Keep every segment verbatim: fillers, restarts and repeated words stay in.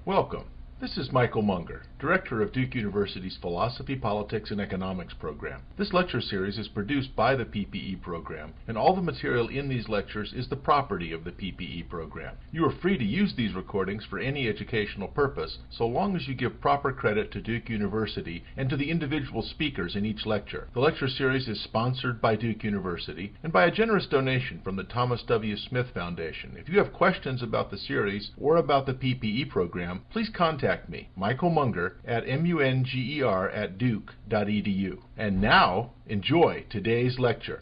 Welcome. This is Michael Munger, Director of Duke University's Philosophy, Politics, and Economics program. This lecture series is produced by the P P E program, and all the material in these lectures is the property of the P P E program. You are free to use these recordings for any educational purpose, so long as you give proper credit to Duke University and to the individual speakers in each lecture. The lecture series is sponsored by Duke University and by a generous donation from the Thomas W. Smith Foundation. If you have questions about the series or about the P P E program, please contact me, Michael Munger, at munger at duke dot e d u. And now, enjoy today's lecture.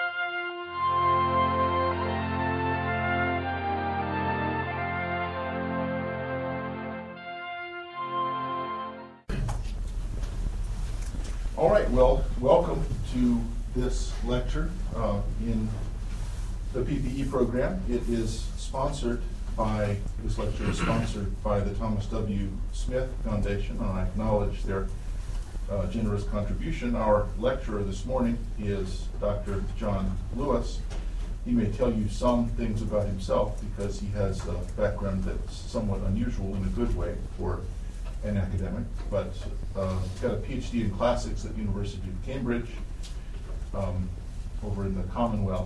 All right, well, welcome to this lecture uh, in the P P E program. It is sponsored by, this lecture is sponsored by the Thomas W. Smith Foundation, and I acknowledge their uh, generous contribution. Our lecturer this morning is Doctor John Lewis. He may tell you some things about himself because he has a background that's somewhat unusual in a good way for an academic, but uh, he's got a P H D in classics at the University of Cambridge um, over in the Commonwealth,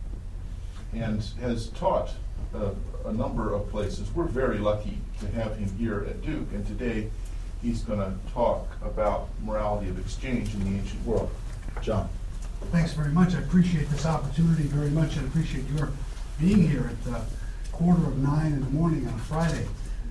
and has taught uh, a number of places. We're very lucky to have him here at Duke, and today he's going to talk about morality of exchange in the ancient world. John. Thanks very much. I appreciate this opportunity very much, and appreciate your being here at uh, quarter of nine in the morning on a Friday.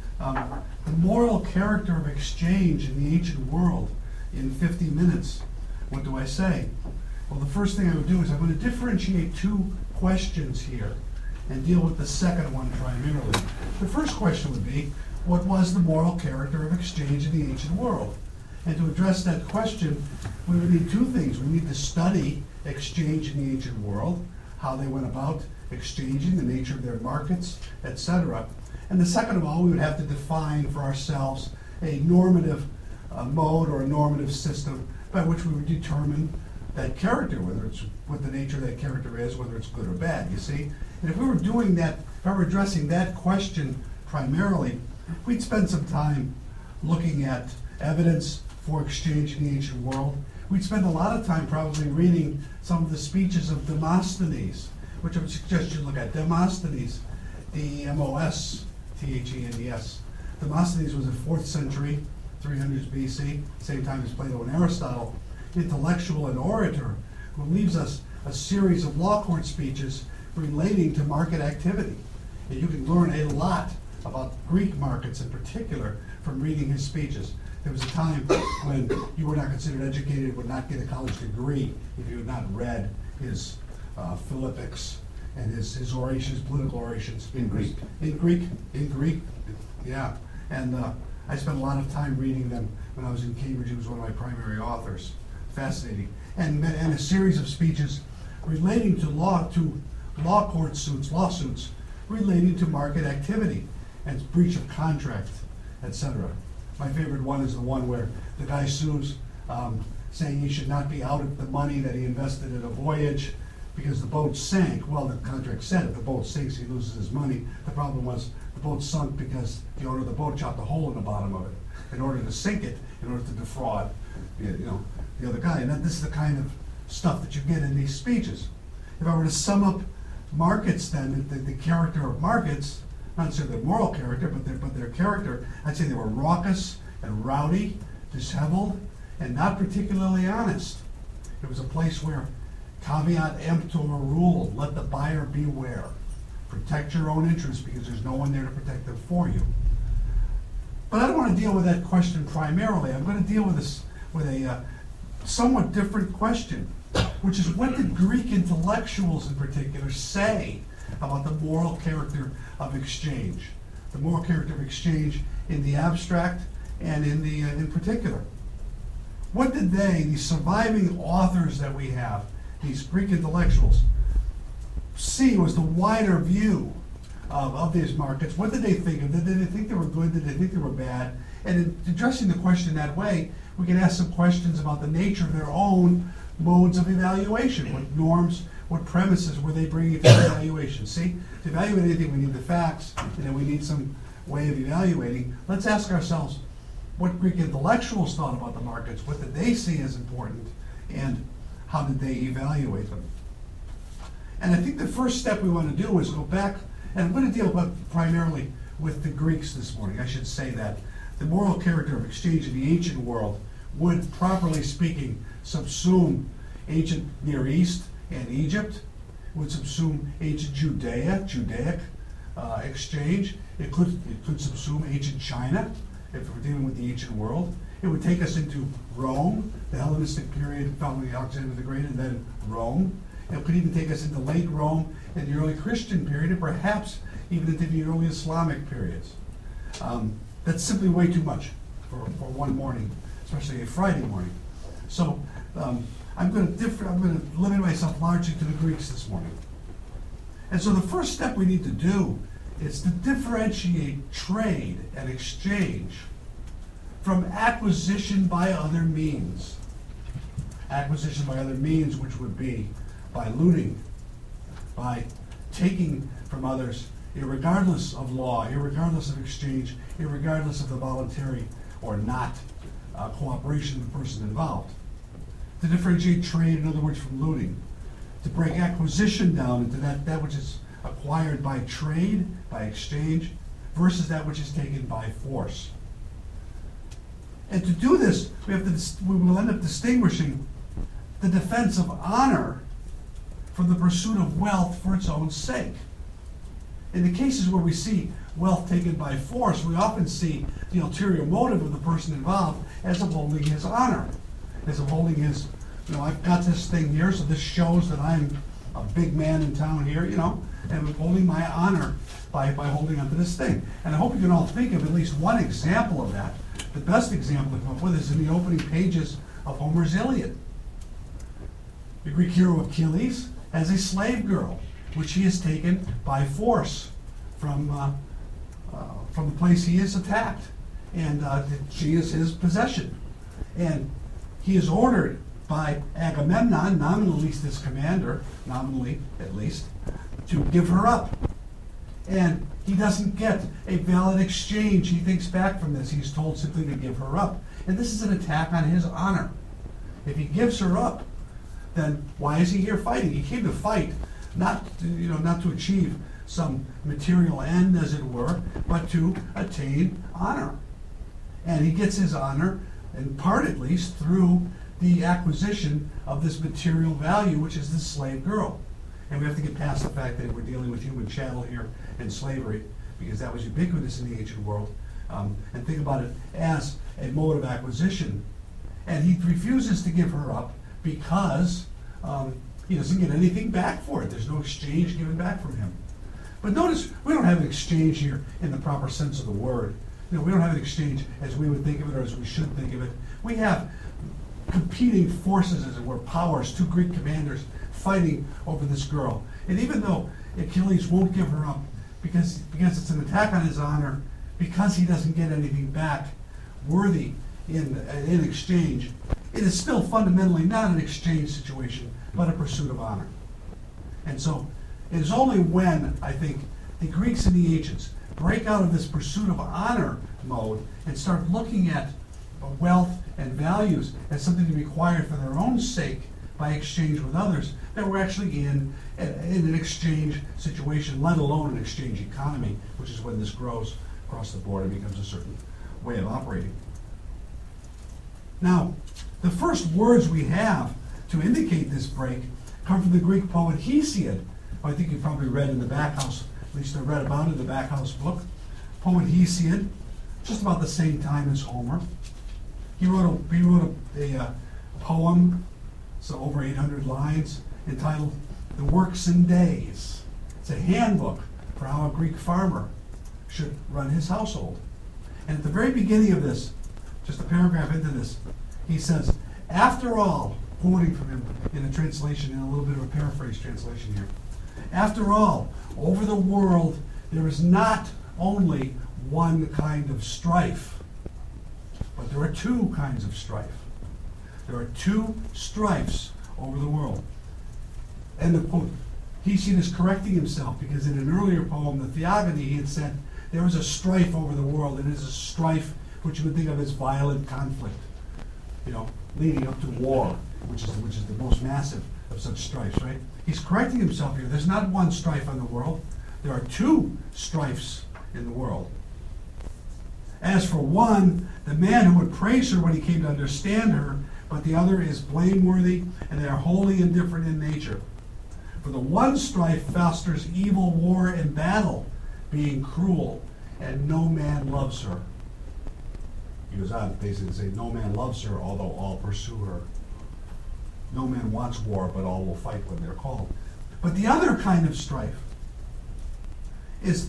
Um, the moral character of exchange in the ancient world in fifty minutes. What do I say? Well, the first thing I would do is I'm going to differentiate two questions here and deal with the second one primarily. The first question would be, what was the moral character of exchange in the ancient world? And to address that question, we would need two things. We need to study exchange in the ancient world, how they went about exchanging, the nature of their markets, et cetera. And the second of all, we would have to define for ourselves a normative uh, mode or a normative system by which we would determine that character, whether it's what the nature of that character is, whether it's good or bad, you see? And if we were doing that, if I were addressing that question primarily, we'd spend some time looking at evidence for exchange in the ancient world. We'd spend a lot of time probably reading some of the speeches of Demosthenes, which I would suggest you look at. Demosthenes, D E M O S T H E N E S. Demosthenes was a fourth century, three hundreds B C, same time as Plato and Aristotle, intellectual and orator who leaves us a series of law court speeches relating to market activity. And you can learn a lot about Greek markets in particular from reading his speeches. There was a time when you were not considered educated, would not get a college degree if you had not read his uh, Philippics and his, his orations, political orations. In Greek. In Greek, in Greek, yeah. And uh, I spent a lot of time reading them when I was in Cambridge. He was one of my primary authors. Fascinating. And, and a series of speeches relating to law, to law court suits, lawsuits, relating to market activity and breach of contract, et cetera. My favorite one is the one where the guy sues, um, saying he should not be out of the money that he invested in a voyage because the boat sank. Well, the contract said if the boat sinks, he loses his money. The problem was the boat sunk because the owner of the boat chopped a hole in the bottom of it in order to sink it, in order to defraud, you know, the other guy. And that, this is the kind of stuff that you get in these speeches. If I were to sum up markets then, the, the character of markets, not necessarily their moral character, but their, but their character, I'd say they were raucous and rowdy, disheveled, and not particularly honest. It was a place where caveat emptor ruled, let the buyer beware. Protect your own interests because there's no one there to protect them for you. But I don't want to deal with that question primarily. I'm going to deal with this with a uh, somewhat different question, which is what did Greek intellectuals in particular say about the moral character of exchange? The moral character of exchange in the abstract and in the uh, in particular. What did they, these surviving authors that we have, these Greek intellectuals, see was the wider view of, of these markets? What did they think of them? Did they think they were good? Did they think they were bad? And in addressing the question that way, we can ask some questions about the nature of their own modes of evaluation. What norms, what premises were they bringing to the evaluation? See, to evaluate anything, we need the facts, and then we need some way of evaluating, let's ask ourselves what Greek intellectuals thought about the markets, what did they see as important, and how did they evaluate them. And I think the first step we want to do is go back, and I'm going to deal with primarily with the Greeks this morning. I should say that the moral character of exchange in the ancient world would, properly speaking, subsume ancient Near East and Egypt, would subsume ancient Judea, Judaic uh, exchange. It could, it could subsume ancient China, if we're dealing with the ancient world. It would take us into Rome, the Hellenistic period following Alexander the Great, and then Rome. It could even take us into late Rome and the early Christian period, and perhaps even into the early Islamic periods. Um, that's simply way too much for, for one morning, especially a Friday morning. So um, I'm going to differ, I'm going to limit myself largely to the Greeks this morning. And so the first step we need to do is to differentiate trade and exchange from acquisition by other means. Acquisition by other means, which would be by looting, by taking from others, irregardless of law, irregardless of exchange, irregardless of the voluntary or not uh, cooperation of the person involved. To differentiate trade, in other words, from looting. To break acquisition down into that, that which is acquired by trade, by exchange, versus that which is taken by force. And to do this, we have to, we will end up distinguishing the defense of honor from the pursuit of wealth for its own sake. In the cases where we see wealth taken by force, we often see the ulterior motive of the person involved as upholding his honor, as upholding his, you know, I've got this thing here, so this shows that I'm a big man in town here, you know, and upholding my honor by, by holding onto this thing. And I hope you can all think of at least one example of that. The best example to come up with is in the opening pages of Homer's Iliad. The Greek hero Achilles has a slave girl, which he has taken by force from, uh, uh, from the place he is attacked. And uh, she is his possession. And he is ordered by Agamemnon, nominally at least his commander, nominally at least, to give her up. And he doesn't get a valid exchange. He thinks back from this. He's told simply to give her up. And this is an attack on his honor. If he gives her up, then why is he here fighting? He came to fight, not to, you know, not to achieve some material end, as it were, but to attain honor. And he gets his honor, in part at least, through the acquisition of this material value, which is this slave girl. And we have to get past the fact that we're dealing with human chattel here and slavery, because that was ubiquitous in the ancient world, um, and think about it as a mode of acquisition. And he refuses to give her up because um, he doesn't get anything back for it. There's no exchange given back from him. But notice, we don't have an exchange here in the proper sense of the word. You know, we don't have an exchange as we would think of it or as we should think of it. We have competing forces, as it were, powers, two Greek commanders fighting over this girl. And even though Achilles won't give her up because, because it's an attack on his honor, because he doesn't get anything back worthy in, in exchange, it is still fundamentally not an exchange situation, but a pursuit of honor. And so it is only when, I think, the Greeks and the ancients break out of this pursuit of honor mode and start looking at wealth and values as something to be acquired for their own sake by exchange with others, that we're actually in, in an exchange situation, let alone an exchange economy, which is when this grows across the board and becomes a certain way of operating. Now, the first words we have to indicate this break come from the Greek poet Hesiod, who I think you probably read in the Backhouse, at least I read about in the Backhouse book. Poet Hesiod, just about the same time as Homer. He wrote a, he wrote a, a, a poem, so over eight hundred lines, entitled The Works and Days. It's a handbook for how a Greek farmer should run his household. And at the very beginning of this, just a paragraph into this, he says, after all, quoting from him in a translation, in a little bit of a paraphrase translation here, after all, over the world, there is not only one kind of strife, but there are two kinds of strife. There are two strifes over the world. End of quote. Hesiod is correcting himself because in an earlier poem, the Theogony, he had said there is a strife over the world, and it is a strife which you would think of as violent conflict, you know, leading up to war, which is which is the most massive of such strifes, right? He's correcting himself here. There's not one strife in the world. There are two strifes in the world. As for one, the man who would praise her when he came to understand her, but the other is blameworthy, and they are wholly indifferent in nature. For the one strife fosters evil, war, and battle, being cruel, and no man loves her. He goes on basically to say, no man loves her, although all pursue her. No man wants war, but all will fight when they're called. But the other kind of strife is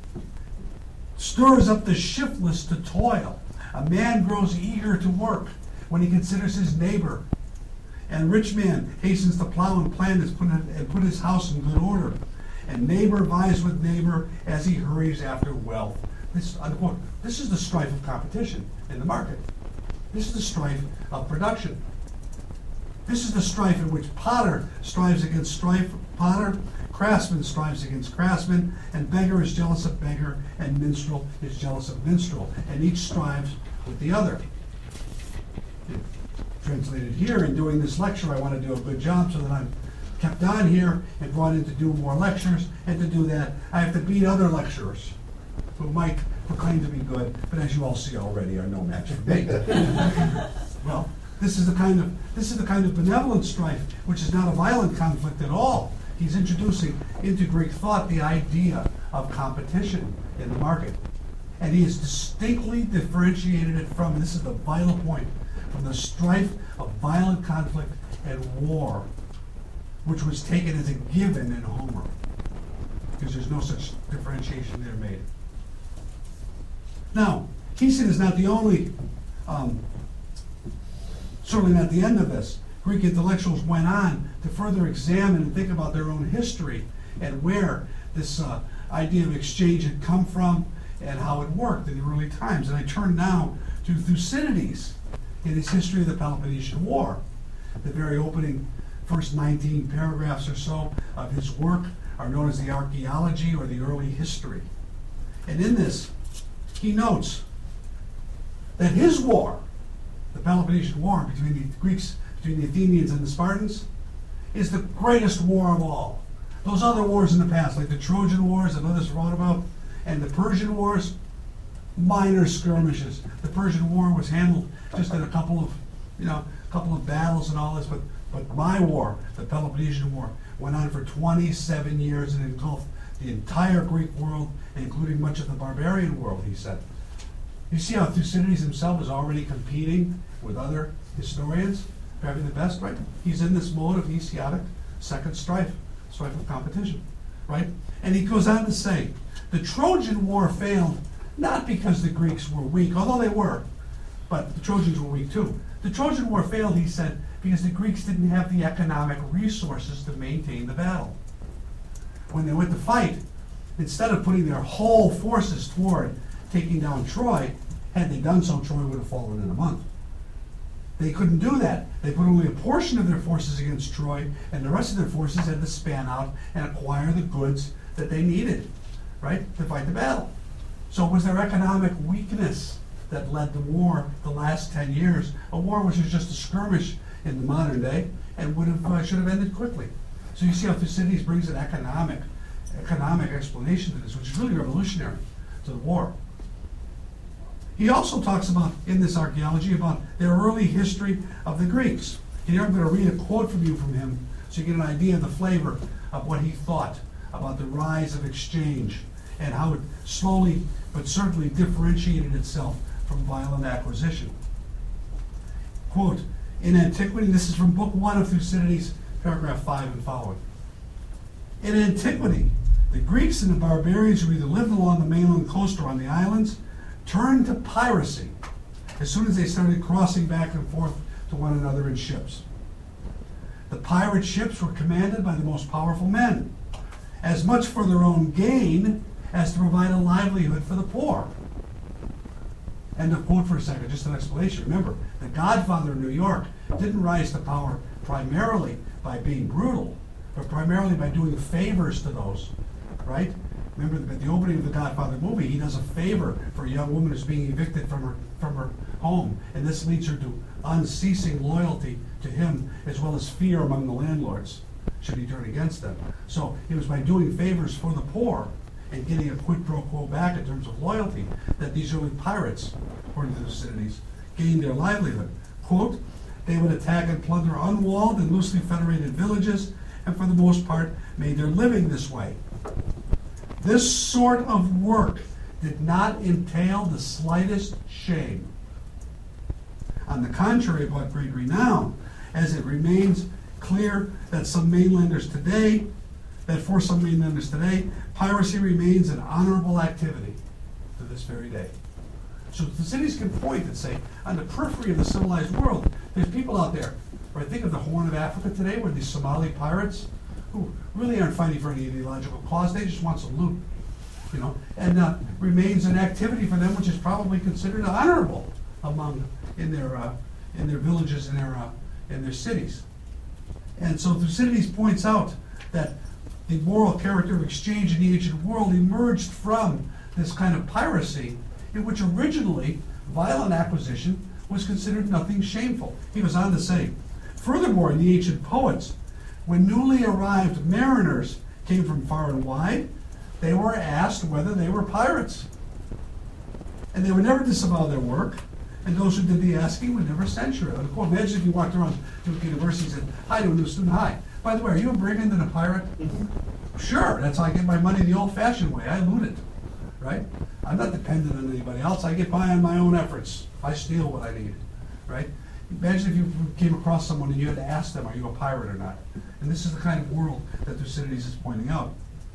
stirs up the shiftless to toil. A man grows eager to work when he considers his neighbor. And rich man hastens to plow and plant his, put, and put his house in good order. And neighbor vies with neighbor as he hurries after wealth. This, unquote, this is the strife of competition in the market. This is the strife of production. This is the strife in which potter strives against strife, potter, craftsman strives against craftsman, and beggar is jealous of beggar, and minstrel is jealous of minstrel, and each strives with the other. Translated here, in doing this lecture, I want to do a good job so that I'm kept on here and brought in to do more lectures, and to do that, I have to beat other lecturers who might proclaim to be good, but as you all see already, are no match for me. Well, this is the kind of this is the kind of benevolent strife, which is not a violent conflict at all. He's introducing into Greek thought the idea of competition in the market, and he has distinctly differentiated it from, and this is the vital point, from the strife of violent conflict and war, which was taken as a given in Homer, because there's no such differentiation there made. Now, Keeson is not the only, um, certainly not the end of this. Greek intellectuals went on to further examine and think about their own history and where this uh, idea of exchange had come from and how it worked in the early times. And I turn now to Thucydides in his history of the Peloponnesian War. The very opening first nineteen paragraphs or so of his work are known as the Archaeology, or the Early History. And in this, he notes that his war, the Peloponnesian War between the Greeks, between the Athenians and the Spartans, is the greatest war of all. Those other wars in the past, like the Trojan Wars that others wrote about, and the Persian Wars, minor skirmishes. The Persian War was handled just in a couple of, you know, a couple of battles and all this, but but my war, the Peloponnesian War, went on for twenty-seven years and engulfed the entire Greek world, including much of the barbarian world, he said. You see how Thucydides himself is already competing with other historians for having the best, right? He's in this mode of Hesiodic second strife, strife of competition, right? And he goes on to say, the Trojan War failed not because the Greeks were weak, although they were, but the Trojans were weak too. The Trojan War failed, he said, because the Greeks didn't have the economic resources to maintain the battle. When they went to fight, instead of putting their whole forces toward taking down Troy, had they done so, Troy would have fallen in a month. They couldn't do that. They put only a portion of their forces against Troy, and the rest of their forces had to span out and acquire the goods that they needed, right, to fight the battle. So it was their economic weakness that led the war the last ten years, a war which was just a skirmish in the modern day and would have uh, should have ended quickly. So you see how Thucydides brings an economic economic explanation to this, which is really revolutionary to the war. He also talks about, in this archaeology, about their early history of the Greeks. Here I'm going to read a quote from you from him so you get an idea of the flavor of what he thought about the rise of exchange and how it slowly but certainly differentiated itself from violent acquisition. Quote, in antiquity, this is from book one of Thucydides, paragraph five and following. In antiquity, the Greeks and the barbarians who either lived along the mainland coast or on the islands turned to piracy as soon as they started crossing back and forth to one another in ships. The pirate ships were commanded by the most powerful men, as much for their own gain as to provide a livelihood for the poor. End of quote for a second, just an explanation. Remember, the Godfather of New York didn't rise to power primarily by being brutal, but primarily by doing favors to those, right, Remember that at the opening of the Godfather movie, he does a favor for a young woman who's being evicted from her from her home, and this leads her to unceasing loyalty to him, as well as fear among the landlords should he turn against them. So it was by doing favors for the poor and getting a quid pro quo back in terms of loyalty that these early pirates, according to Thucydides, gained their livelihood. Quote, they would attack and plunder unwalled and loosely federated villages, and for the most part made their living this way. This sort of work did not entail the slightest shame. On the contrary, it brought great renown, as it remains clear that some mainlanders today, that for some mainlanders today, piracy remains an honorable activity to this very day. So Thucydides can point and say, on the periphery of the civilized world, there's people out there, right? Think of the Horn of Africa today, where these Somali pirates, who really aren't fighting for any ideological cause, they just want some loot, you know, and uh, remains an activity for them which is probably considered honorable among in their uh, in their villages and their uh, in their cities. And so Thucydides points out that the moral character of exchange in the ancient world emerged from this kind of piracy, in which originally violent acquisition was considered nothing shameful. He goes on to say, furthermore, in the ancient poets, when newly arrived mariners came from far and wide, they were asked whether they were pirates. And they would never disavow their work, and those who did the asking would never censure it. Of course, imagine if you walked around Duke University and said, hi to a new student, hi. By the way, are you a brigand and a pirate? Mm-hmm. Sure, that's how I get my money the old-fashioned way. I loot it, right? I'm not dependent on anybody else. I get by on my own efforts. I steal what I need, right? Imagine if you came across someone and you had to ask them, are you a pirate or not? And this is the kind of world that Thucydides is pointing out.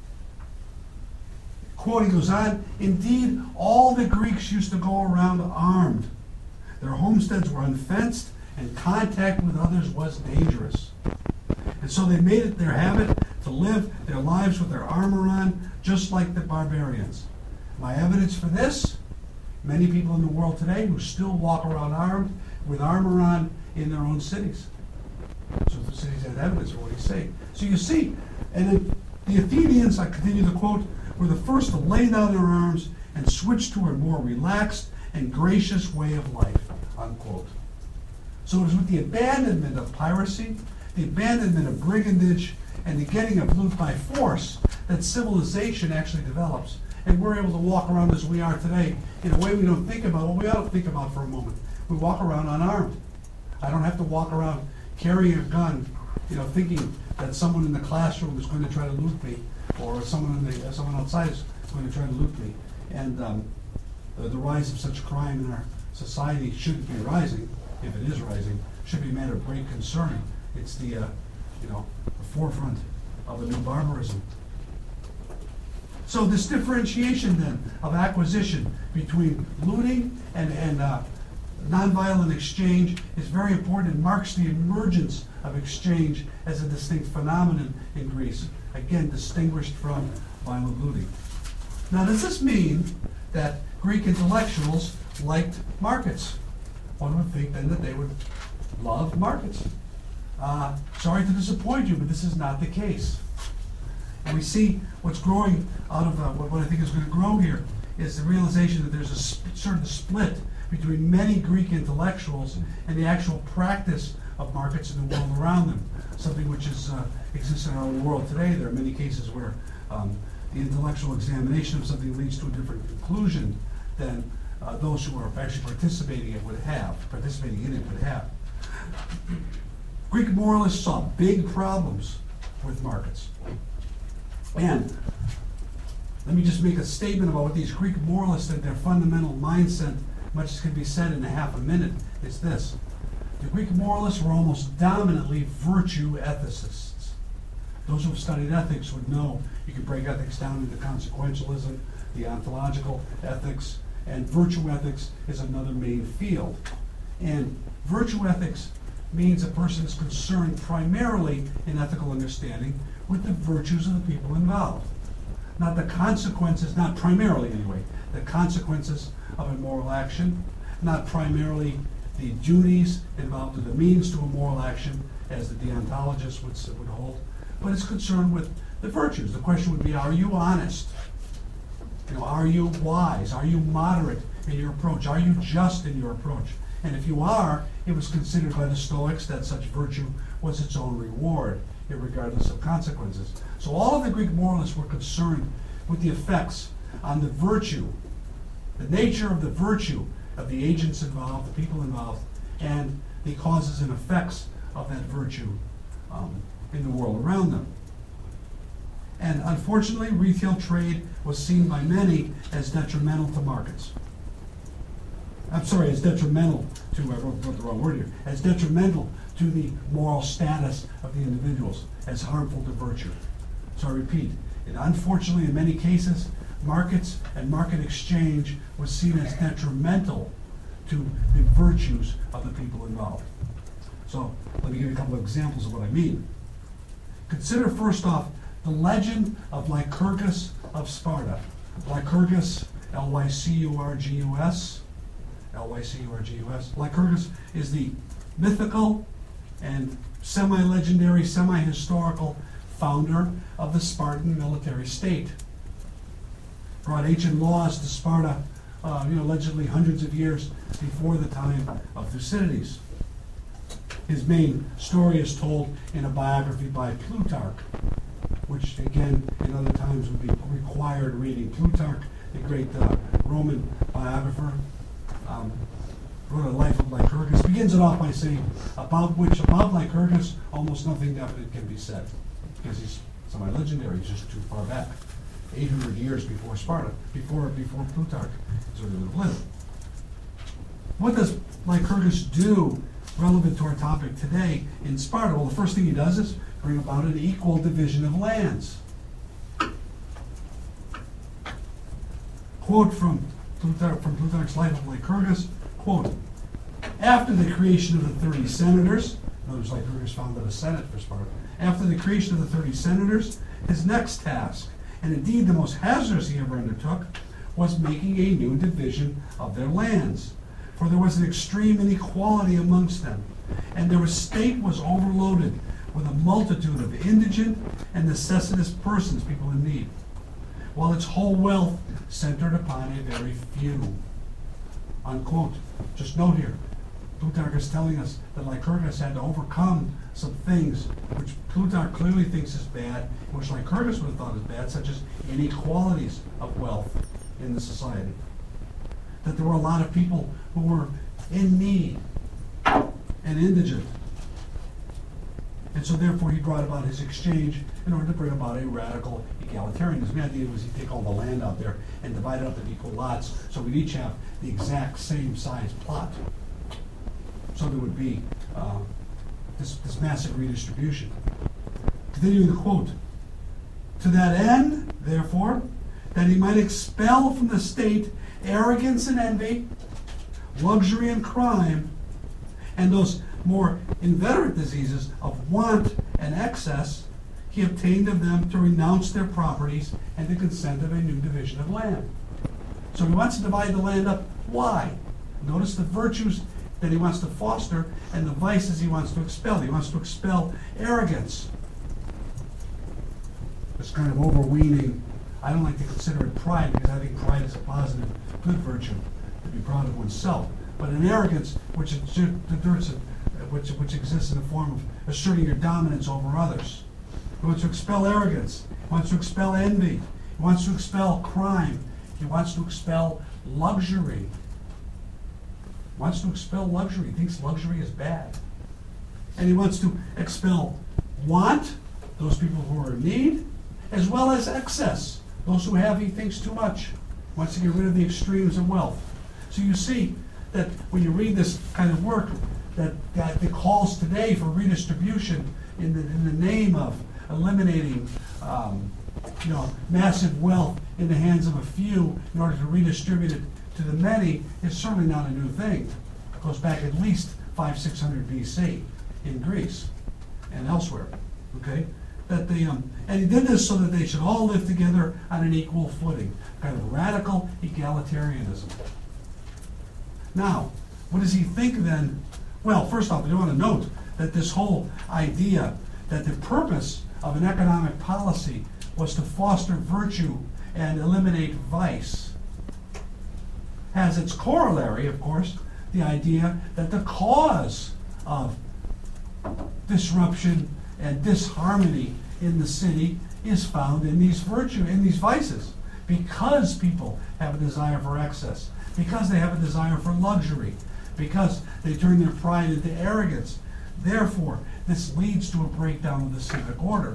Quote, he goes on, indeed, all the Greeks used to go around armed. Their homesteads were unfenced, and contact with others was dangerous. And so they made it their habit to live their lives with their armor on, just like the barbarians. My evidence for this, many people in the world today who still walk around armed with armor on in their own cities. So Thucydides had evidence for what he's saying. So you see, and then the Athenians, I continue the quote, were the first to lay down their arms and switch to a more relaxed and gracious way of life, unquote. So it was with the abandonment of piracy, the abandonment of brigandage, and the getting of loot by force that civilization actually develops. And we're able to walk around as we are today in a way we don't think about, what we ought to think about for a moment. We walk around unarmed. I don't have to walk around carrying a gun, you know, thinking that someone in the classroom is going to try to loot me, or someone in the, uh, someone outside is going to try to loot me. And um, the, the rise of such crime in our society should be rising, if it is rising, should be a matter of great concern. It's the, uh, you know, the forefront of a new barbarism. So this differentiation then of acquisition between looting and, and uh, nonviolent exchange is very important and marks the emergence of exchange as a distinct phenomenon in Greece, again distinguished from violent looting. Now, does this mean that Greek intellectuals liked markets? One would think then that they would love markets. Uh, sorry to disappoint you, but this is not the case. And we see what's growing out of uh, what, what I think is going to grow here is the realization that there's a sp- certain split between many Greek intellectuals and the actual practice of markets in the world around them, something which is, uh, exists in our own world today. There are many cases where um, the intellectual examination of something leads to a different conclusion than uh, those who are actually participating in it would have, participating in it would have. Greek moralists saw big problems with markets. And let me just make a statement about what these Greek moralists and their fundamental mindset, much as can be said in a half a minute, is this. The Greek moralists were almost dominantly virtue ethicists. Those who have studied ethics would know you can break ethics down into consequentialism, the ontological ethics, and virtue ethics is another main field. And virtue ethics means a person is concerned primarily in ethical understanding with the virtues of the people involved. Not the consequences, not primarily anyway, the consequences of a moral action, not primarily the duties involved in the means to a moral action, as the deontologists would, would hold, but it's concerned with the virtues. The question would be, are you honest? You know, are you wise? Are you moderate in your approach? Are you just in your approach? And if you are, it was considered by the Stoics that such virtue was its own reward, regardless of consequences. So all of the Greek moralists were concerned with the effects on the virtue, the nature of the virtue of the agents involved, the people involved, and the causes and effects of that virtue um, in the world around them. And unfortunately, retail trade was seen by many as detrimental to markets. I'm sorry, as detrimental to, I wrote, wrote the wrong word here, as detrimental to the moral status of the individuals, as harmful to virtue. So I repeat, and unfortunately in many cases, markets and market exchange was seen as detrimental to the virtues of the people involved. So let me give you a couple of examples of what I mean. Consider first off the legend of Lycurgus of Sparta. Lycurgus, L Y C U R G U S, L Y C U R G U S. Lycurgus is the mythical and semi-legendary, semi-historical founder of the Spartan military state. Brought ancient laws to Sparta, uh, you know, allegedly hundreds of years before the time of Thucydides. His main story is told in a biography by Plutarch, which again, in other times would be required reading. Plutarch, the great uh, Roman biographer, um, wrote a life of Lycurgus. Begins it off by saying, about which, about Lycurgus, almost nothing definite can be said, because he's semi-legendary, he's just too far back. eight hundred years before Sparta, before, before Plutarch sort of lived. What does Lycurgus do relevant to our topic today in Sparta? Well, the first thing he does is bring about an equal division of lands. Quote from Plutarch, from Plutarch's Life of Lycurgus, quote, after the creation of the thirty senators, in other words, Lycurgus founded a senate for Sparta, after the creation of the thirty senators, his next task, and indeed the most hazardous he ever undertook, was making a new division of their lands. For there was an extreme inequality amongst them, and their estate was overloaded with a multitude of indigent and necessitous persons, people in need, while its whole wealth centered upon a very few. Unquote. Just note here, Plutarch is telling us that Lycurgus had to overcome some things which Plutarch clearly thinks is bad, and which Lycurgus would have thought is bad, such as inequalities of wealth in the society. That there were a lot of people who were in need and indigent. And so therefore he brought about his exchange in order to bring about a radical egalitarianism. The idea was he'd take all the land out there and divide it up in equal lots, so we'd each have the exact same size plot. So there would be uh, this, this massive redistribution. Continuing the quote, to that end, therefore, that he might expel from the state arrogance and envy, luxury and crime, and those more inveterate diseases of want and excess, he obtained of them to renounce their properties and to consent of a new division of land. So he wants to divide the land up. Why? Notice the virtues that he wants to foster and the vices he wants to expel. He wants to expel arrogance. This kind of overweening, I don't like to consider it pride, because I think pride is a positive, good virtue, to be proud of oneself. But an arrogance which, which, which exists in the form of asserting your dominance over others. He wants to expel arrogance. He wants to expel envy. He wants to expel crime. He wants to expel luxury. He wants to expel luxury. He thinks luxury is bad. And he wants to expel want, those people who are in need, as well as excess, those who have, he thinks, too much. He wants to get rid of the extremes of wealth. So you see that when you read this kind of work, that, that the calls today for redistribution in the, in the name of eliminating um, you know, massive wealth in the hands of a few in order to redistribute it to the many is certainly not a new thing. It goes back at least five, six hundred B C in Greece and elsewhere. Okay, that they um, and he did this so that they should all live together on an equal footing, kind of radical egalitarianism. Now, what does he think then? Well, first off, I want to note that this whole idea that the purpose of an economic policy was to foster virtue and eliminate vice has its corollary, of course, the idea that the cause of disruption and disharmony in the city is found in these virtue, in these vices, because people have a desire for excess, because they have a desire for luxury, because they turn their pride into arrogance. Therefore, this leads to a breakdown of the civic order.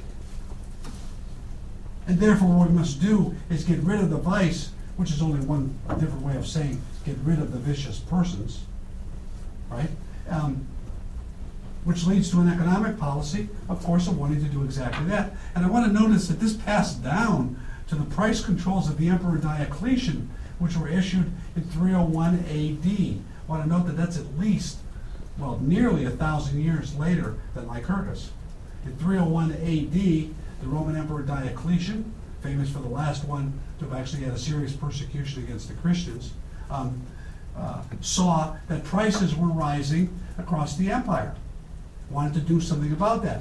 And therefore, what we must do is get rid of the vice, which is only one different way of saying get rid of the vicious persons, right? Um, which leads to an economic policy, of course, of wanting to do exactly that. And I want to notice that this passed down to the price controls of the Emperor Diocletian, which were issued in three oh one A D. I want to note that that's at least, well, nearly a thousand years later than Lycurgus. In three oh one A D, the Roman Emperor Diocletian, famous for the last one to have actually had a serious persecution against the Christians, um, uh, saw that prices were rising across the empire. Wanted to do something about that.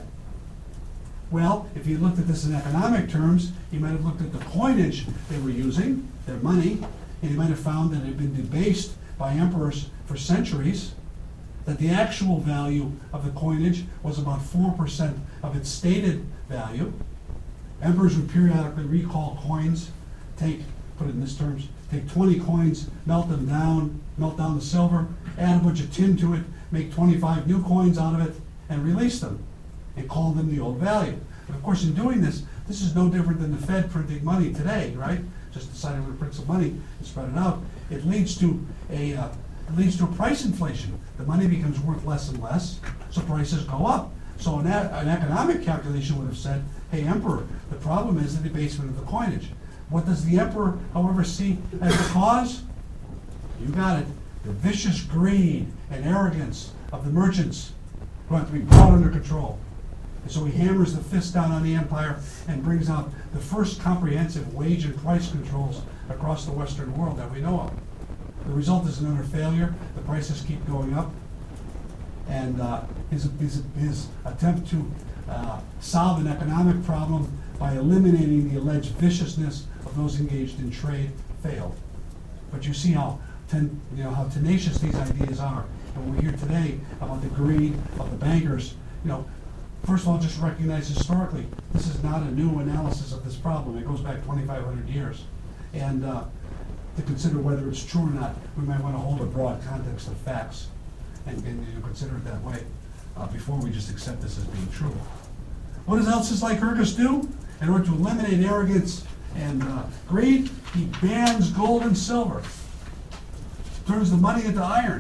Well, if you looked at this in economic terms, you might have looked at the coinage they were using, their money, and you might have found that it had been debased by emperors for centuries, that the actual value of the coinage was about four percent of its stated value. Emperors would periodically recall coins, take, put it in this terms, take twenty coins, melt them down, melt down the silver, add a bunch of tin to it, make twenty-five new coins out of it, and release them, and call them the old value. And of course, in doing this, this is no different than the Fed printing money today, right? Just decided to print some money and spread it out. It leads to a uh, it leads to a price inflation. The money becomes worth less and less, so prices go up. So an, an economic calculation would have said, hey, emperor, the problem is the debasement of the coinage. What does the emperor, however, see as the cause? You got it. The vicious greed and arrogance of the merchants who have to be brought under control. And so he hammers the fist down on the empire and brings out the first comprehensive wage and price controls across the Western world that we know of. The result is an utter failure. The prices keep going up. And uh, his, his, his attempt to uh, solve an economic problem by eliminating the alleged viciousness of those engaged in trade failed. But you see how, ten, you know, how tenacious these ideas are. And when we hear today about the greed of the bankers, you know, first of all, just recognize historically, this is not a new analysis of this problem. It goes back twenty-five hundred years. And uh, to consider whether it's true or not, we might want to hold a broad context of facts and, and you know, consider it that way uh, before we just accept this as being true. What does Elsis Lycurgus do? In order to eliminate arrogance and uh, greed, he bans gold and silver, turns the money into iron.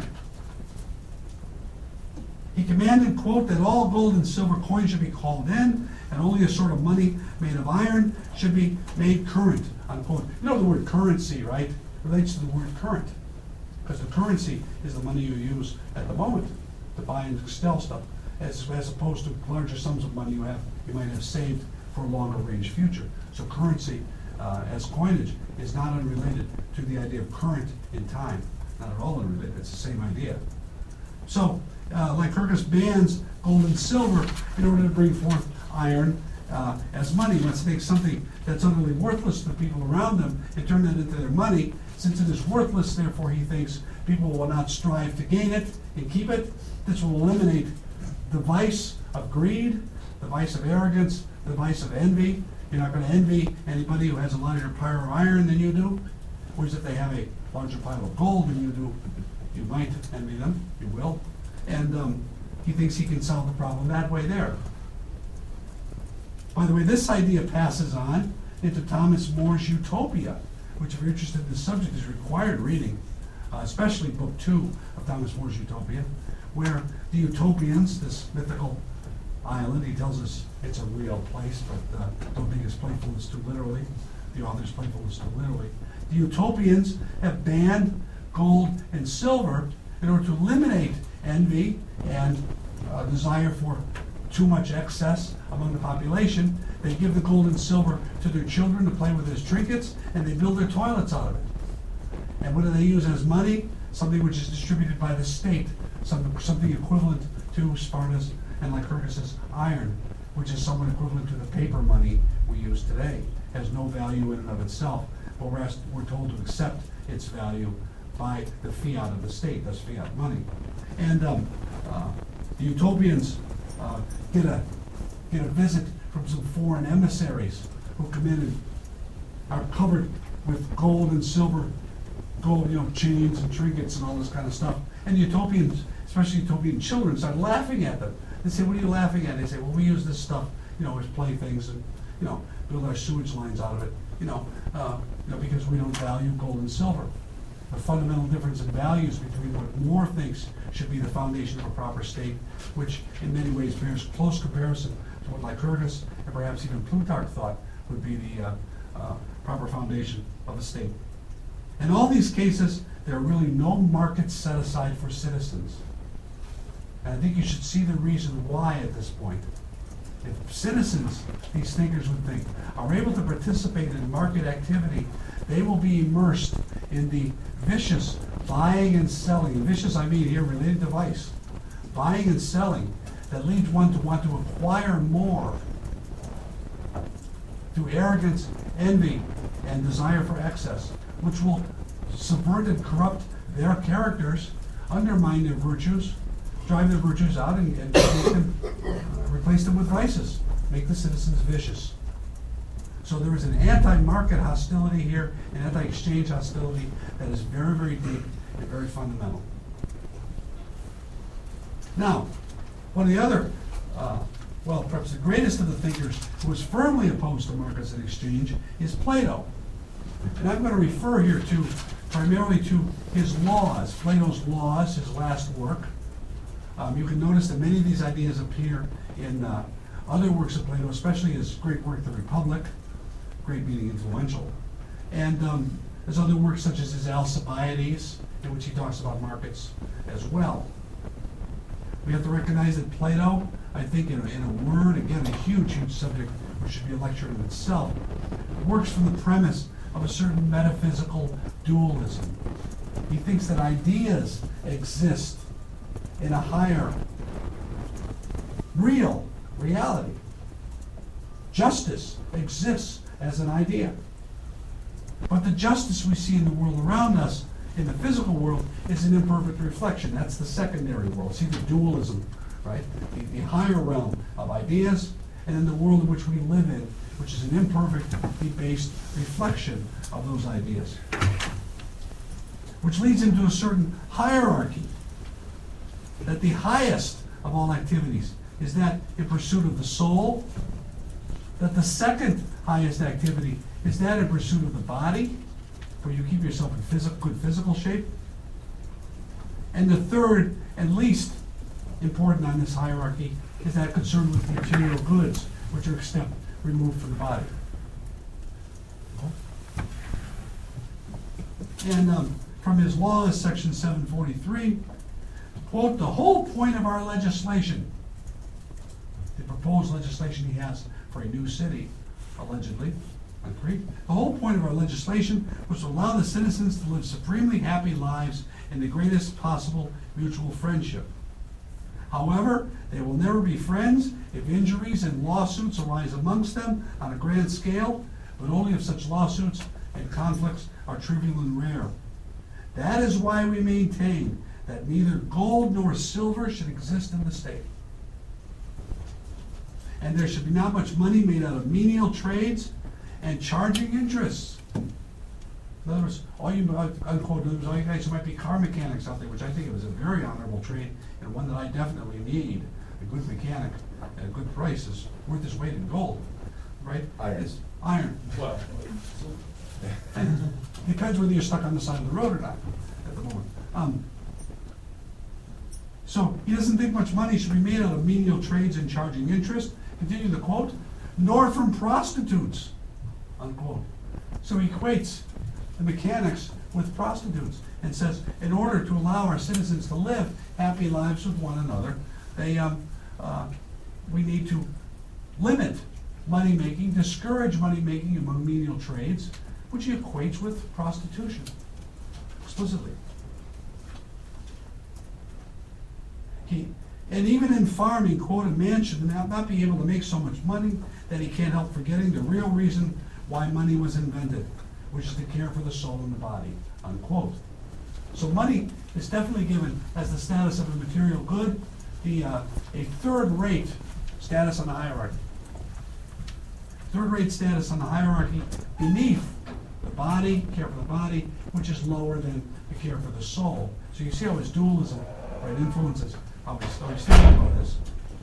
He commanded, quote, that all gold and silver coins should be called in, and only a sort of money made of iron should be made current, unquote. You know the word currency, right? Relates to the word current. Because the currency is the money you use at the moment to buy and sell stuff, as, as opposed to larger sums of money you have, you might have saved for a longer range future. So currency uh, as coinage is not unrelated to the idea of current in time. Not at all unrelated, it's the same idea. So, uh, Lycurgus bans gold and silver in order to bring forth iron uh, as money. Let's take something that's utterly worthless to the people around them and turn that into their money. Since it is worthless, therefore, he thinks people will not strive to gain it and keep it. This will eliminate the vice of greed, the vice of arrogance, the vice of envy. You're not going to envy anybody who has a larger pile of iron than you do. Whereas if they have a larger pile of gold than you do, you might envy them, you will. And um, he thinks he can solve the problem that way there. By the way, this idea passes on into Thomas More's Utopia, which, if you're interested in this subject, is required reading, uh, especially book two of Thomas More's Utopia, where the Utopians, this mythical island, he tells us it's a real place, but uh, don't take his playfulness too literally, the author's playfulness too literally. The Utopians have banned gold and silver in order to eliminate envy and uh, desire for too much excess among the population. They give the gold and silver to their children to play with as trinkets, and they build their toilets out of it. And what do they use as money? Something which is distributed by the state, some, something equivalent to Sparta's and Lycurgus's iron, which is somewhat equivalent to the paper money we use today. has no value in and of itself, but we're, asked, we're told to accept its value by the fiat of the state, that's fiat money. And um, uh, the utopians uh, get a get a visit from some foreign emissaries who come in and are covered with gold and silver, gold, you know, chains and trinkets and all this kind of stuff. And the utopians, especially utopian children, start laughing at them. They say, "What are you laughing at?" They say, "Well, we use this stuff, you know, as playthings and, you know, build our sewage lines out of it, you know, uh, you know, because we don't value gold and silver." The fundamental difference in values between what Moore thinks should be the foundation of a proper state, which in many ways bears close comparison to what Lycurgus and perhaps even Plutarch thought would be the uh, uh, proper foundation of a state. In all these cases, there are really no markets set aside for citizens. And I think you should see the reason why at this point. If citizens, these thinkers would think, are able to participate in market activity, they will be immersed in the vicious buying and selling. And vicious, I mean here, related to vice. Buying and selling that leads one to want to acquire more through arrogance, envy, and desire for excess, which will subvert and corrupt their characters, undermine their virtues, drive their virtues out, and, and make them, uh, replace them with vices, make the citizens vicious. So there is an anti-market hostility here, an anti-exchange hostility that is very, very deep and very fundamental. Now, one of the other, uh, well, perhaps the greatest of the thinkers who was firmly opposed to markets and exchange is Plato. And I'm going to refer here to primarily to his laws, Plato's Laws, his last work. Um, you can notice that many of these ideas appear in uh, other works of Plato, especially his great work, The Republic, great meaning influential. And um, there's other works such as his Alcibiades, in which he talks about markets as well. We have to recognize that Plato, I think in a, in a word, again, a huge, huge subject, which should be a lecture in itself, works from the premise of a certain metaphysical dualism. He thinks that ideas exist in a higher, real reality. Justice exists as an idea. But the justice we see in the world around us, in the physical world, is an imperfect reflection. That's the secondary world. See the dualism, right? The, the higher realm of ideas, and then the world in which we live in, which is an imperfectly based reflection of those ideas. Which leads into a certain hierarchy, that the highest of all activities is that in pursuit of the soul, that the second highest activity is that in pursuit of the body, where you keep yourself in physical, good physical shape, and the third and least important on this hierarchy is that concerned with material goods, which are a step removed from the body. And um, from his laws, section seven forty-three, quote, "The whole point of our legislation," the proposed legislation he has for a new city, allegedly, on Crete, "the whole point of our legislation was to allow the citizens to live supremely happy lives in the greatest possible mutual friendship. However, they will never be friends if injuries and lawsuits arise amongst them on a grand scale, but only if such lawsuits and conflicts are trivial and rare. That is why we maintain that neither gold nor silver should exist in the state. And there should be not much money made out of menial trades and charging interests." In other words, all you, unquote, in other words, all you guys who might be car mechanics out there, which I think is a very honorable trade and one that I definitely need, a good mechanic at a good price is worth his weight in gold, right? Iron. It's iron. Well, And it depends whether you're stuck on the side of the road or not at the moment. Um, so he doesn't think much money should be made out of menial trades and charging interest. Continue the quote, "nor from prostitutes," unquote. So he equates the mechanics with prostitutes and says, in order to allow our citizens to live happy lives with one another, they um, uh, we need to limit money making, discourage money making among menial trades, which he equates with prostitution explicitly. He, and even in farming, quote, "a man should not, not be able to make so much money that he can't help forgetting the real reason why money was invented, which is to care for the soul and the body, unquote. So money is definitely given as the status of a material good, the uh, a third-rate status on the hierarchy. Third-rate status on the hierarchy beneath the body, care for the body, which is lower than the care for the soul. So you see how his dualism, right, influences how he's, how he's thinking about this.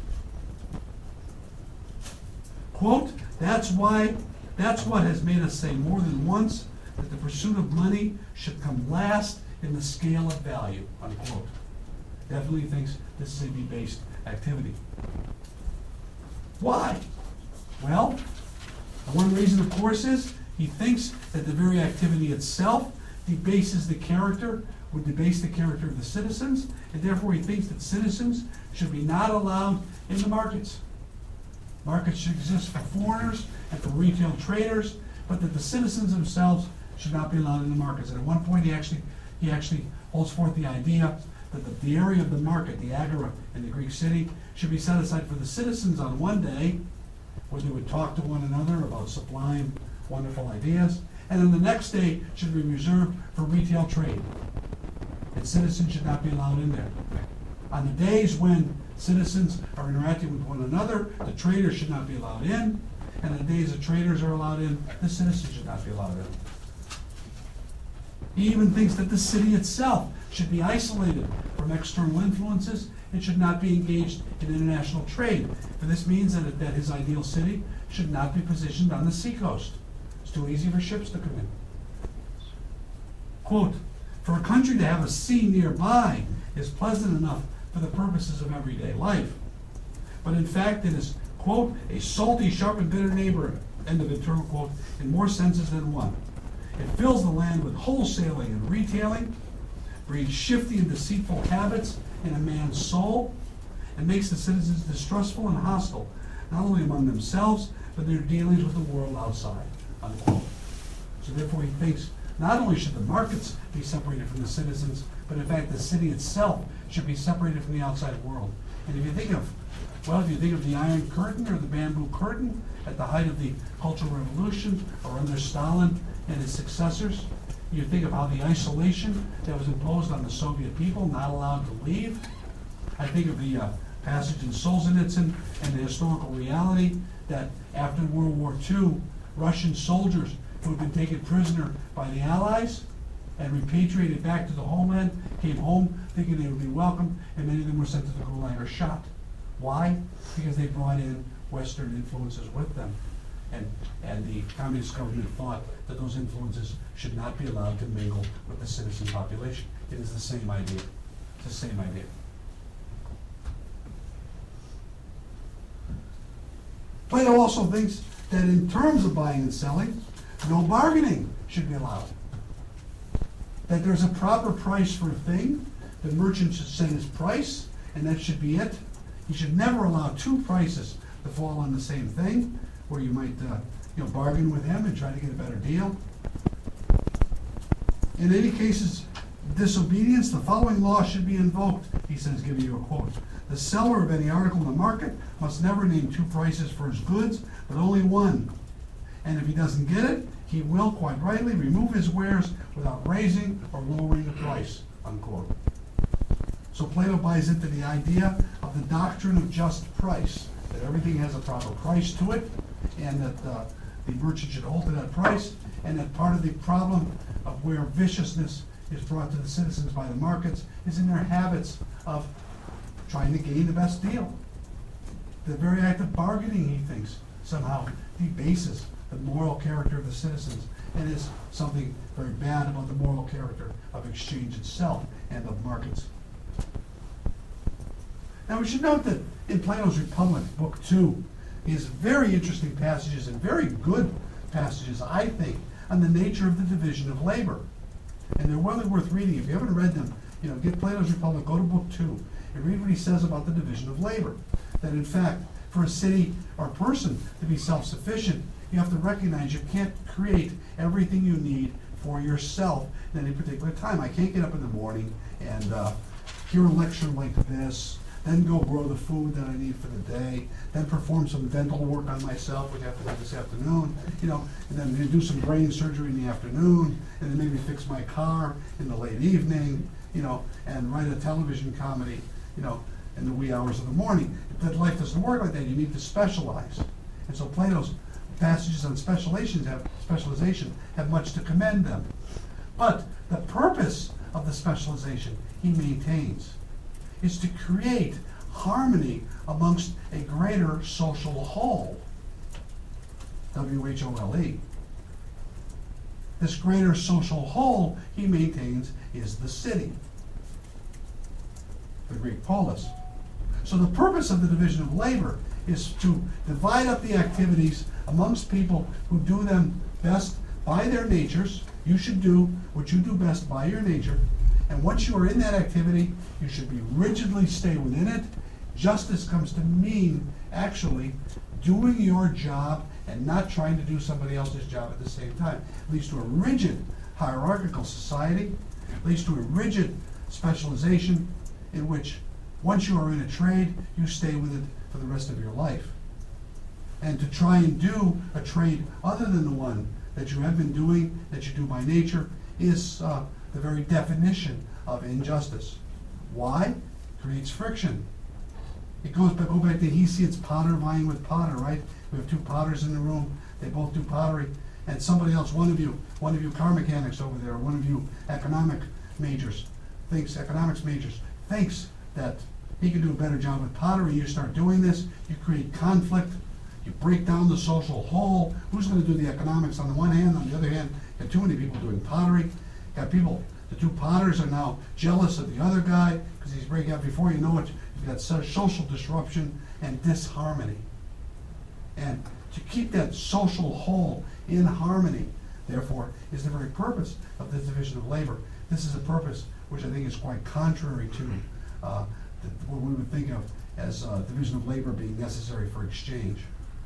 Quote, that's why, that's what has made us say more than once that the pursuit of money should come last in the scale of value, unquote. Definitely thinks this is a based activity. Why? Well, one reason, of course, is he thinks that the very activity itself debases the character, would debase the character of the citizens, and therefore he thinks that citizens should be not allowed in the markets. Markets should exist for foreigners and for retail traders, but that the citizens themselves should not be allowed in the markets. And at one point, he actually he actually holds forth the idea that the, the area of the market, the agora in the Greek city, should be set aside for the citizens on one day, where they would talk to one another about sublime, wonderful ideas, and then the next day should be reserved for retail trade. And citizens should not be allowed in there. On the days when citizens are interacting with one another, the traders should not be allowed in, and on the days the traders are allowed in, the citizens should not be allowed in. He even thinks that the city itself should be isolated from external influences and should not be engaged in international trade. For this means that, that his ideal city should not be positioned on the seacoast. It's too easy for ships to come in. Quote, for a country to have a sea nearby is pleasant enough for the purposes of everyday life. But in fact, it is, quote, a salty, sharp, and bitter neighbor, end of internal quote, in more senses than one. It fills the land with wholesaling and retailing, breeds shifty and deceitful habits in a man's soul, and makes the citizens distrustful and hostile, not only among themselves, but their dealings with the world outside, unquote. So therefore he thinks not only should the markets be separated from the citizens, but in fact the city itself should be separated from the outside world. And if you think of, well, if you think of the Iron Curtain or the Bamboo Curtain at the height of the Cultural Revolution or under Stalin and his successors, you think of how the isolation that was imposed on the Soviet people, not allowed to leave. I think of the uh, passage in Solzhenitsyn and the historical reality that after World War Two, Russian soldiers who had been taken prisoner by the Allies and repatriated back to the homeland came home thinking they would be welcome, and many of them were sent to the Gulag or shot. Why? Because they brought in Western influences with them. And, and the communist government thought that those influences should not be allowed to mingle with the citizen population. It is the same idea. It's the same idea. Plato also thinks that in terms of buying and selling, no bargaining should be allowed. That there's a proper price for a thing, the merchant should set his price, and that should be it. He should never allow two prices to fall on the same thing, where you might uh, you know, bargain with him and try to get a better deal. In any cases of disobedience, the following law should be invoked, he says, giving you a quote. The seller of any article in the market must never name two prices for his goods, but only one. And if he doesn't get it, he will, quite rightly, remove his wares without raising or lowering the price, unquote. So Plato buys into the idea of the doctrine of just price, that everything has a proper price to it, and that uh, the merchant should hold to that price, and that part of the problem of where viciousness is brought to the citizens by the markets is in their habits of trying to gain the best deal. The very act of bargaining, he thinks, somehow debases the moral character of the citizens, and is something very bad about the moral character of exchange itself and of markets. Now we should note that in Plato's Republic, Book Two, he has very interesting passages and very good passages, I think, on the nature of the division of labor. And they're well worth reading. If you haven't read them, you know, get Plato's Republic, go to Book Two, and read what he says about the division of labor. That in fact, for a city or person to be self-sufficient, you have to recognize you can't create everything you need for yourself at any particular time. I can't get up in the morning and uh, hear a lecture like this, then go grow the food that I need for the day, then perform some dental work on myself, which I have to do this afternoon, you know, and then do some brain surgery in the afternoon, and then maybe fix my car in the late evening, you know, and write a television comedy, you know, in the wee hours of the morning. That life doesn't work like that. You need to specialize. And so Plato's passages on specialization have, specialization have much to commend them. But the purpose of the specialization, he maintains, is to create harmony amongst a greater social whole. W H O L E. This greater social whole, he maintains, is the city, the Greek polis. So the purpose of the division of labor is to divide up the activities amongst people who do them best by their natures. You should do what you do best by your nature. And once you are in that activity, you should be rigidly stay within it. Justice comes to mean actually doing your job and not trying to do somebody else's job at the same time. It leads to a rigid hierarchical society, leads to a rigid specialization in which once you are in a trade, you stay with it for the rest of your life. And to try and do a trade other than the one that you have been doing, that you do by nature, is uh, the very definition of injustice. Why? It creates friction. It goes back, go back to Hesiod's potter vying with potter, right? We have two potters in the room, they both do pottery, and somebody else, one of you, one of you car mechanics over there, one of you economic majors, thinks, economics majors, thinks that he can do a better job with pottery. You start doing this, you create conflict, you break down the social whole. Who's going to do the economics on the one hand? On the other hand, you got too many people doing pottery. You got people, the two potters are now jealous of the other guy because he's breaking out. Before you know it, you've got social disruption and disharmony. And to keep that social whole in harmony, therefore, is the very purpose of the division of labor. This is a purpose which I think is quite contrary to uh, the, what we would think of as uh, division of labor being necessary for exchange.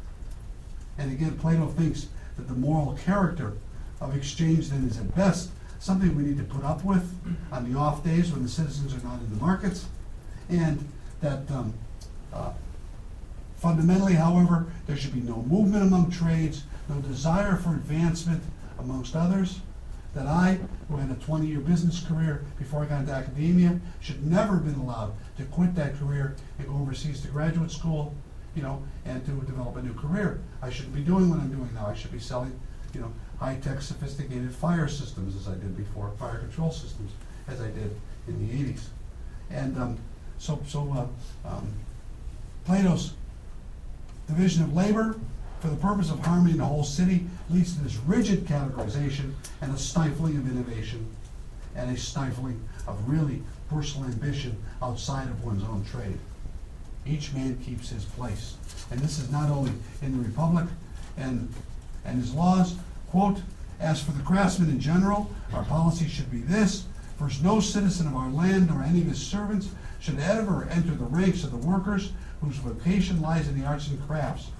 And again, Plato thinks that the moral character of exchange then is at best something we need to put up with on the off days when the citizens are not in the markets, and that um, uh, fundamentally, however, there should be no movement among trades, no desire for advancement amongst others, that I, who had a twenty-year business career before I got into academia, should never have been allowed to quit that career and go overseas to graduate school, you know, and to develop a new career. I shouldn't be doing what I'm doing now. I should be selling, you know, high-tech, sophisticated fire systems as I did before, fire control systems as I did in the eighties. And um, so, so uh, um, Plato's division of labor for the purpose of harmony in the whole city leads to this rigid categorization and a stifling of innovation and a stifling of really personal ambition outside of one's own trade. Each man keeps his place. And this is not only in the Republic and, and his laws, quote, as for the craftsmen in general, our policy should be this: first, no citizen of our land nor any of his servants should ever enter the ranks of the workers whose vocation lies in the arts and crafts.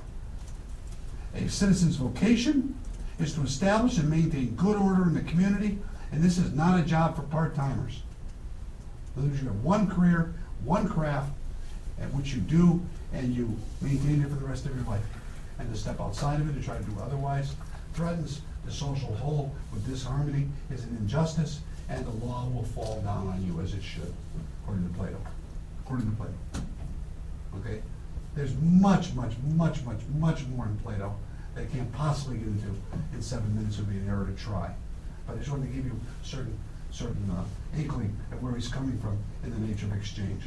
A citizen's vocation is to establish and maintain good order in the community, and this is not a job for part-timers. You have one career, one craft, at which you do, and you maintain it for the rest of your life. And to step outside of it and try to do otherwise threatens the social whole with disharmony, is an injustice, and the law will fall down on you as it should, according to Plato. According to Plato. Okay? There's much, much, much, much, much more in Plato that I can't possibly get into in seven minutes. Would be an error to try. But I just wanted to give you certain, certain uh, inkling of where he's coming from in the nature of exchange.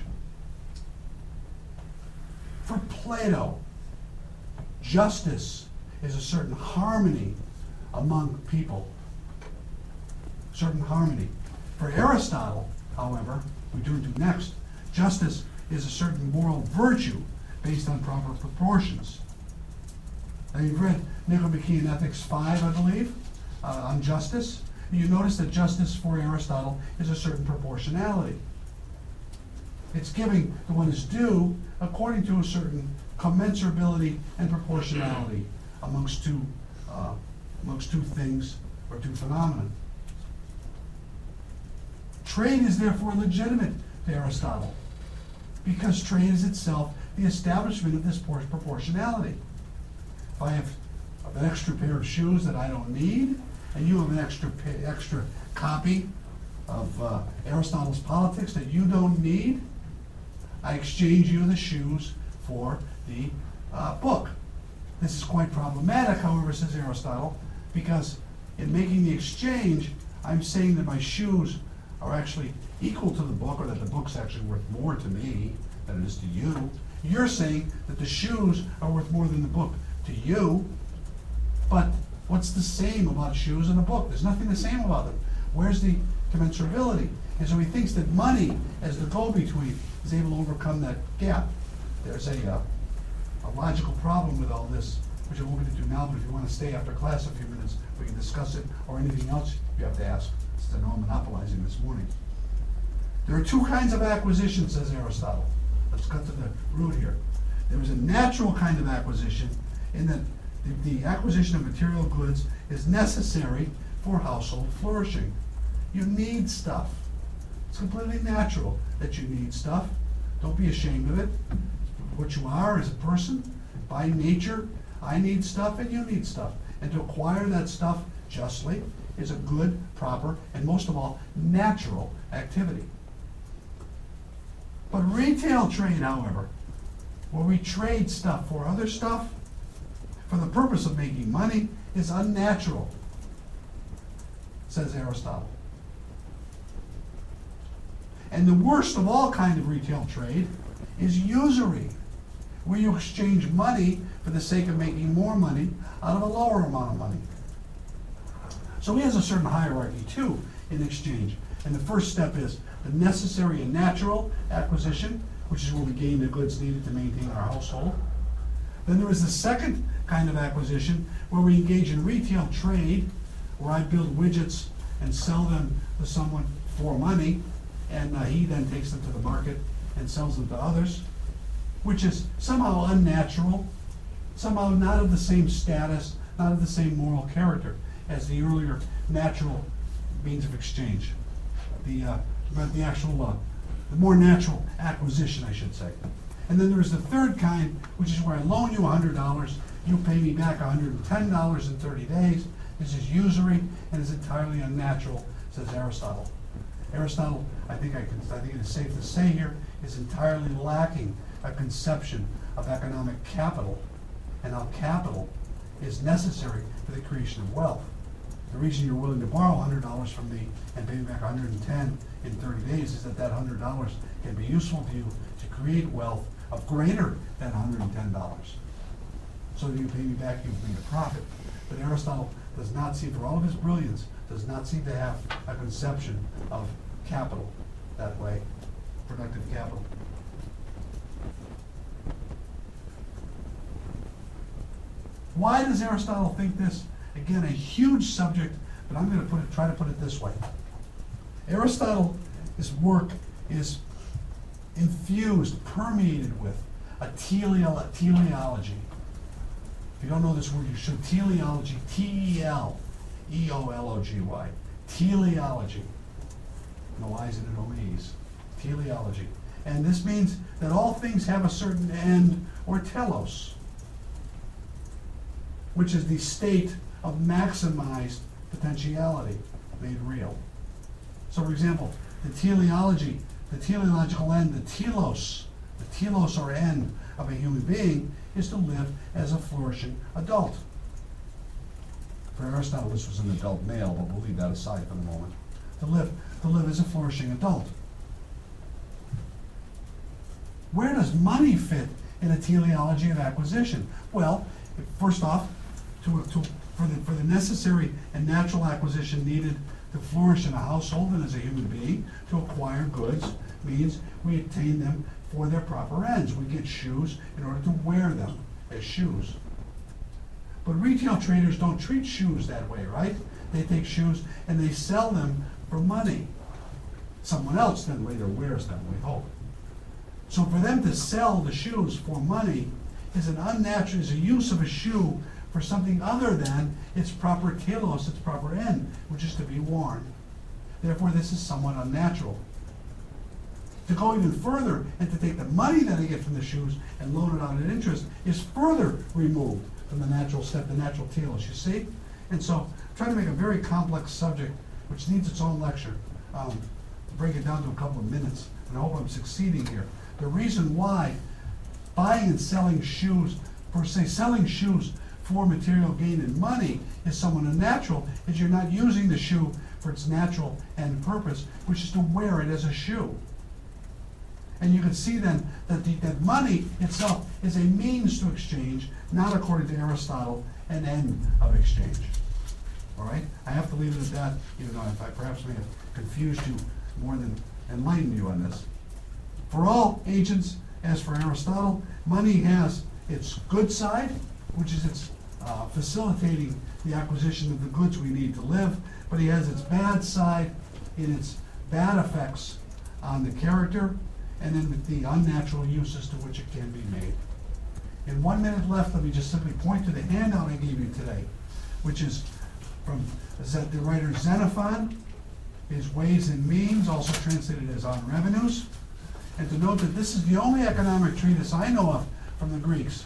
For Plato, justice is a certain harmony among people. Certain harmony. For Aristotle, however, we turn to next, justice is a certain moral virtue based on proper proportions. Now you've read Nicomachean Ethics five, I believe, uh, on justice. And you notice that justice for Aristotle is a certain proportionality. It's giving the one is due according to a certain commensurability and proportionality amongst two, uh, amongst two things or two phenomena. Trade is therefore legitimate to Aristotle. because trade is itself the establishment of this por- proportionality. If I have an extra pair of shoes that I don't need, and you have an extra pa- extra copy of uh, Aristotle's Politics that you don't need, I exchange you the shoes for the uh, book. This is quite problematic, however, says Aristotle, because in making the exchange, I'm saying that my shoes are actually equal to the book, or that the book's actually worth more to me than it is to you. You're saying that the shoes are worth more than the book to you, but what's the same about shoes and a book? There's nothing the same about them. Where's the commensurability? And so he thinks that money, as the go-between, is able to overcome that gap. There's a, uh, a logical problem with all this, which I won't get into now, but if you want to stay after class a few minutes, we can discuss it, or anything else you have to ask, since I know I'm monopolizing this morning. There are two kinds of acquisition, says Aristotle. Let's cut to the root here. There is a natural kind of acquisition in that the, the acquisition of material goods is necessary for household flourishing. You need stuff. It's completely natural that you need stuff. Don't be ashamed of it. What you are as a person, by nature, I need stuff and you need stuff. And to acquire that stuff justly is a good, proper, and most of all, natural activity. But retail trade, however, where we trade stuff for other stuff for the purpose of making money, is unnatural, says Aristotle. And the worst of all kind of retail trade is usury, where you exchange money for the sake of making more money out of a lower amount of money. So he has a certain hierarchy too in exchange. And the first step is the necessary and natural acquisition, which is where we gain the goods needed to maintain our household. Then there is the second kind of acquisition where we engage in retail trade, where I build widgets and sell them to someone for money, and uh, he then takes them to the market and sells them to others, which is somehow unnatural, somehow not of the same status, not of the same moral character as the earlier natural means of exchange. The, uh, the actual, uh, the more natural acquisition, I should say. And then there is the third kind, which is where I loan you one hundred dollars, you pay me back one hundred ten dollars in thirty days. This is usury and is entirely unnatural, says Aristotle. Aristotle, I think I can, I think it is safe to say here, is entirely lacking a conception of economic capital and how capital is necessary for the creation of wealth. The reason you're willing to borrow one hundred dollars from me and pay me back one hundred ten in thirty days is that that one hundred dollars can be useful to you to create wealth of greater than one hundred ten dollars. So that you pay me back, you've made a profit. But Aristotle does not seem, for all of his brilliance, does not seem to have a conception of capital that way, productive capital. Why does Aristotle think this? Again, a huge subject, but I'm going to put it, try to put it this way. Aristotle's work is infused, permeated with a, teleo- a teleology. If you don't know this word, you should. Teleology, T E L E O L O G Y. Teleology. No I's and no E's. Teleology. And this means that all things have a certain end, or telos, which is the state of maximized potentiality made real. So, for example, the teleology, the teleological end, the telos, the telos or end of a human being is to live as a flourishing adult. For Aristotle, this was an adult male, but we'll leave that aside for the moment. To live, to live as a flourishing adult. Where does money fit in a teleology of acquisition? Well, first off, to, to, for, the, for the necessary and natural acquisition needed to flourish in a household and as a human being, to acquire goods means we obtain them for their proper ends. We get shoes in order to wear them as shoes. But retail traders don't treat shoes that way, right? They take shoes and they sell them for money. Someone else then later wears them, we hope. So for them to sell the shoes for money is an unnatural, is a use of a shoe for something other than its proper telos, its proper end, which is to be worn. Therefore, this is somewhat unnatural. To go even further and to take the money that I get from the shoes and loan it out at interest is further removed from the natural step, the natural telos, you see? And so, I'm trying to make a very complex subject, which needs its own lecture, um, to break it down to a couple of minutes, and I hope I'm succeeding here. The reason why buying and selling shoes, per se, selling shoes for material gain and money is somewhat unnatural, is you're not using the shoe for its natural end purpose, which is to wear it as a shoe. And you can see then that the, that money itself is a means to exchange, not according to Aristotle, an end of exchange. All right? I have to leave it at that, even though I perhaps may have confused you more than enlightened you on this. For all agents, as for Aristotle, money has its good side, which is its uh, facilitating the acquisition of the goods we need to live, but he has its bad side in its bad effects on the character and in the unnatural uses to which it can be made. In one minute left, let me just simply point to the handout I gave you today, which is from the writer Xenophon, his Ways and Means, also translated as On Revenues, and to note that this is the only economic treatise I know of from the Greeks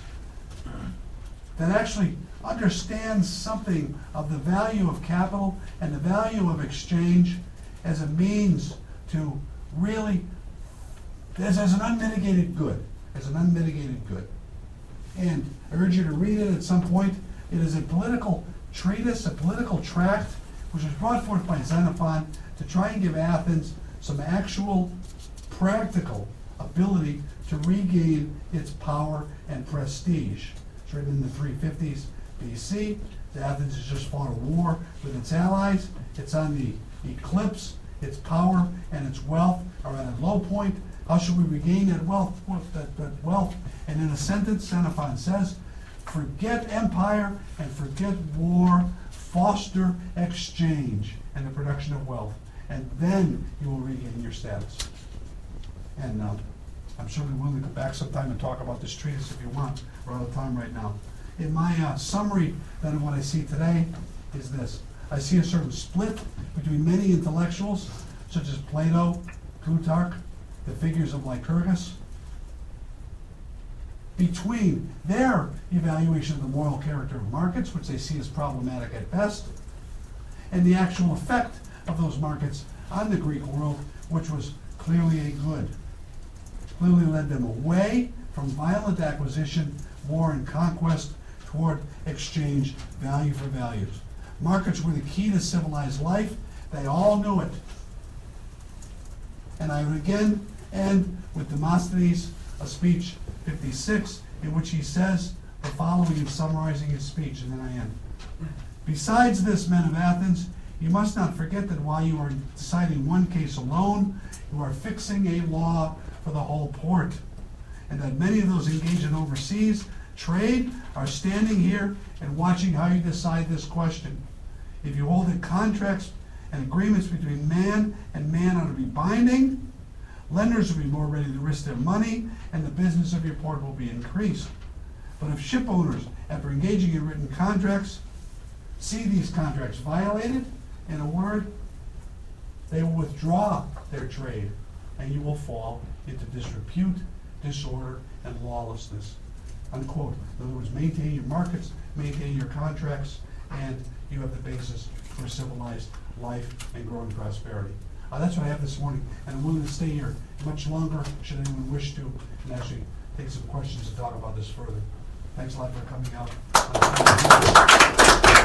that actually understands something of the value of capital and the value of exchange as a means to really, as, as an unmitigated good, as an unmitigated good. And I urge you to read it at some point. It is a political treatise, a political tract, which was brought forth by Xenophon to try and give Athens some actual practical ability to regain its power and prestige. It's written in the three fifties B C. Athens has just fought a war with its allies. It's on the eclipse. Its power and its wealth are at a low point. How should we regain that wealth? That, that wealth? And in a sentence, Xenophon says, forget empire and forget war, foster exchange and the production of wealth, and then you will regain your status. And uh, I'm certainly willing to come back sometime and talk about this treatise if you want. We're out of time right now. In my uh, summary then of what I see today is this. I see a certain split between many intellectuals, such as Plato, Plutarch, the figures of Lycurgus, between their evaluation of the moral character of markets, which they see as problematic at best, and the actual effect of those markets on the Greek world, which was clearly a good. Clearly led them away from violent acquisition, war, and conquest toward exchange, value for values. Markets were the key to civilized life. They all knew it. And I would again end with Demosthenes, a speech fifty-six, in which he says the following in summarizing his speech, and then I end. Besides this, men of Athens, you must not forget that while you are deciding one case alone, you are fixing a law for the whole port, and that many of those engaged in overseas trade are standing here and watching how you decide this question. If you hold that contracts and agreements between man and man ought to be binding, lenders will be more ready to risk their money, and the business of your port will be increased. But if ship owners, after engaging in written contracts, see these contracts violated, in a word, they will withdraw their trade, and you will fall into disrepute, disorder, and lawlessness. Unquote. In other words, maintain your markets, maintain your contracts, and you have the basis for civilized life and growing prosperity. Uh, that's what I have this morning, and I'm willing to stay here much longer should anyone wish to, and actually take some questions and talk about this further. Thanks a lot for coming out.